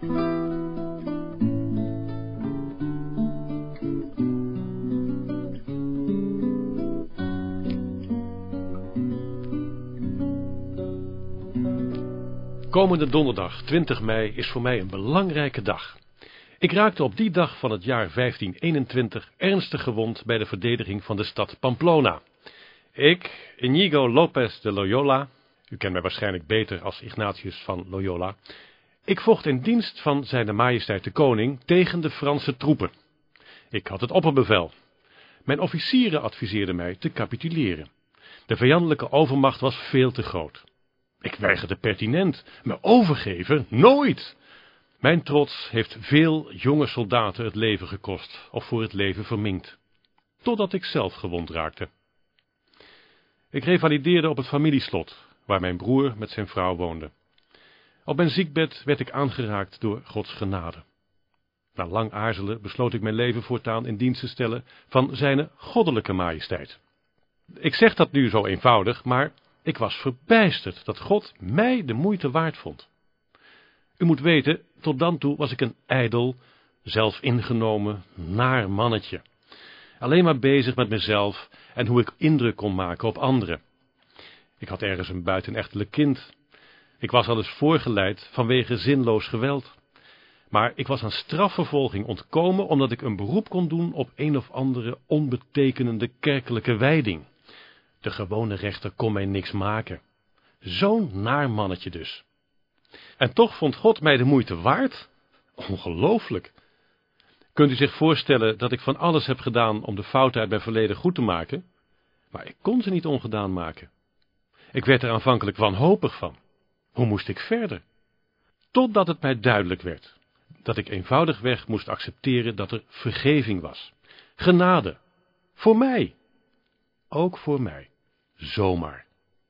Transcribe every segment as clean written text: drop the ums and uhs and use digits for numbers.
Komende donderdag, 20 mei, is voor mij een belangrijke dag. Ik raakte op die dag van het jaar 1521 ernstig gewond bij de verdediging van de stad Pamplona. Ik, Íñigo López de Loyola, u kent mij waarschijnlijk beter als Ignatius van Loyola, ik vocht in dienst van Zijne Majesteit de Koning tegen de Franse troepen. Ik had het opperbevel. Mijn officieren adviseerden mij te capituleren. De vijandelijke overmacht was veel te groot. Ik weigerde pertinent. Me overgeven? Nooit! Mijn trots heeft veel jonge soldaten het leven gekost of voor het leven verminkt. Totdat ik zelf gewond raakte. Ik revalideerde op het familieslot, waar mijn broer met zijn vrouw woonde. Op mijn ziekbed werd ik aangeraakt door Gods genade. Na lang aarzelen besloot ik mijn leven voortaan in dienst te stellen van Zijne Goddelijke Majesteit. Ik zeg dat nu zo eenvoudig, maar ik was verbijsterd dat God mij de moeite waard vond. U moet weten, tot dan toe was ik een ijdel, zelfingenomen, naar mannetje. Alleen maar bezig met mezelf en hoe ik indruk kon maken op anderen. Ik had ergens een buitenechtelijk kind. Ik was al eens voorgeleid vanwege zinloos geweld. Maar ik was aan strafvervolging ontkomen omdat ik een beroep kon doen op een of andere onbetekenende kerkelijke wijding. De gewone rechter kon mij niks maken. Zo'n naar mannetje dus. En toch vond God mij de moeite waard? Ongelooflijk. Kunt u zich voorstellen dat ik van alles heb gedaan om de fouten uit mijn verleden goed te maken? Maar ik kon ze niet ongedaan maken. Ik werd er aanvankelijk wanhopig van. Hoe moest ik verder? Totdat het mij duidelijk werd dat ik eenvoudigweg moest accepteren dat er vergeving was. Genade. Voor mij. Ook voor mij. Zomaar.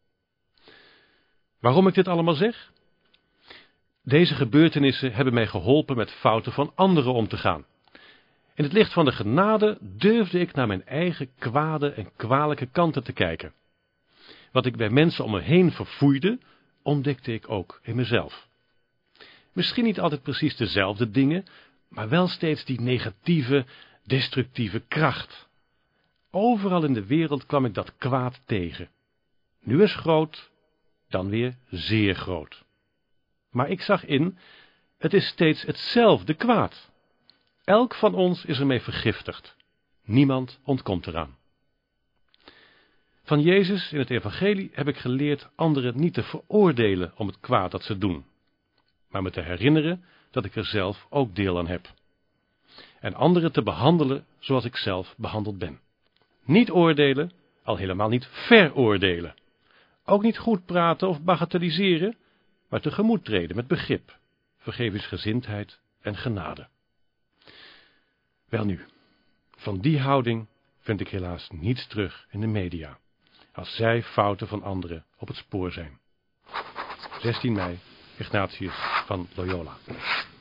Waarom ik dit allemaal zeg? Deze gebeurtenissen hebben mij geholpen met fouten van anderen om te gaan. In het licht van de genade durfde ik naar mijn eigen kwade en kwalijke kanten te kijken. Wat ik bij mensen om me heen verfoeide, ontdekte ik ook in mezelf. Misschien niet altijd precies dezelfde dingen, maar wel steeds die negatieve, destructieve kracht. Overal in de wereld kwam ik dat kwaad tegen. Nu eens groot, dan weer zeer groot. Maar ik zag in, het is steeds hetzelfde kwaad. Elk van ons is ermee vergiftigd. Niemand ontkomt eraan. Van Jezus in het evangelie heb ik geleerd anderen niet te veroordelen om het kwaad dat ze doen, maar me te herinneren dat ik er zelf ook deel aan heb. En anderen te behandelen zoals ik zelf behandeld ben. Niet oordelen, al helemaal niet veroordelen. Ook niet goed praten of bagatelliseren, maar tegemoet treden met begrip, vergevingsgezindheid en genade. Welnu, van die houding vind ik helaas niets terug in de media, als zij fouten van anderen op het spoor zijn. 16 mei, Ignatius van Loyola.